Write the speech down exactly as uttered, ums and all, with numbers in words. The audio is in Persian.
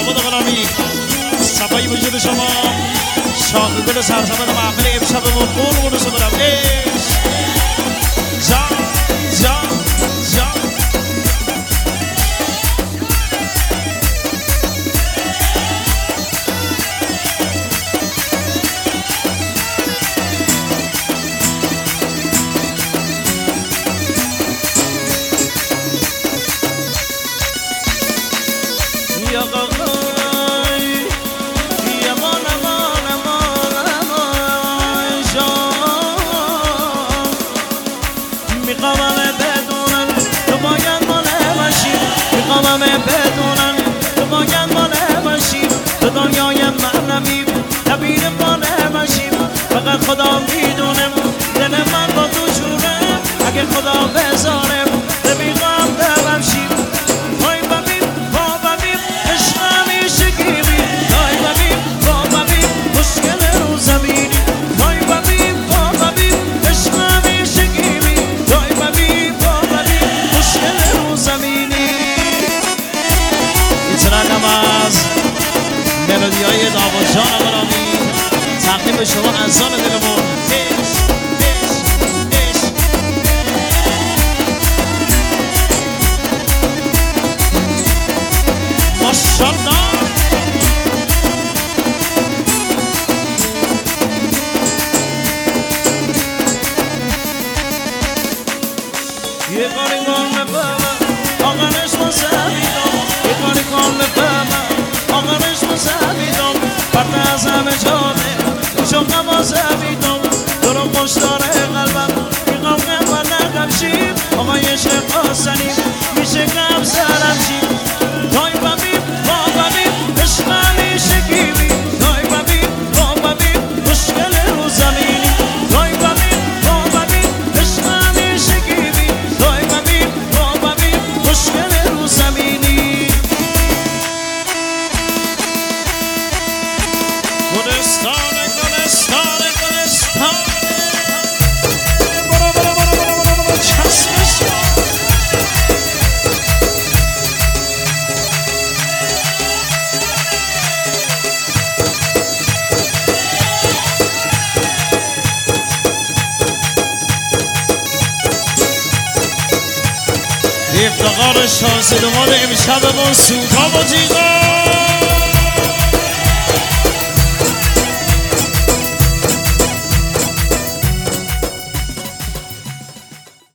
لابد غلامی صفایی وجود شما شاخ گل سرسبد محفل امشبمون قربون شما برم عشق جان جان جان میخوامم بدونن تو باید ماله باشیم تو دنیای معنوی تبیر ماله باشیم فقط خدا میدونه دل من با تو جوره اگه خدا بذاره رفیقم دلم شیم وای ببین با ببین عشق همیشگی وای ببین با ببین مشکل رو زمینی وای ببین با ببین عشق همیشگی وای ببین با ببین مشکل رو زمینی ترکم از ملودی های داوود جان غلامی تقدیم به شما عزیزان دلمون عشق عشق عشق ماشاءالله یه کاری کن بفهمم آقانش مزمیدم یه کاری کن بفهمم آقانش مزمیدم پرده از همه جانه شوقم آزمیدم تو رو خوش داره قلبم میخوام که من نقم شیم آقای عشق حسنی میشه کم سرم شیم دای ببین با ببین عشق همیشه گیری دای ببین با ببین مشکل رو زمینی دای ببین با ببین عشق همیشه گیری دای ببین با ببین مشکل رو زمینی گلستان گلستان گلستان برو برو برو برو برو برو چسبش افتقار شانس دومان امشب ما سوتا و جیغا